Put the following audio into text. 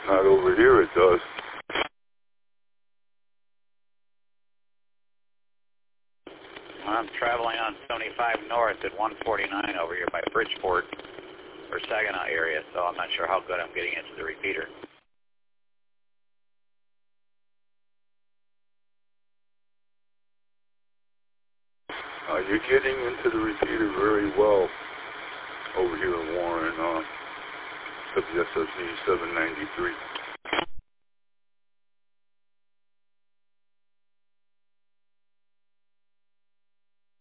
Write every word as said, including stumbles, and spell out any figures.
Not over here it does. I'm traveling on seventy-five north at one forty-nine over here by Bridgeport or Saginaw area, so I'm not sure how good I'm getting into the repeater. Uh, you're getting into the repeater very well over here in Warren, uh, W S S E seven ninety-three.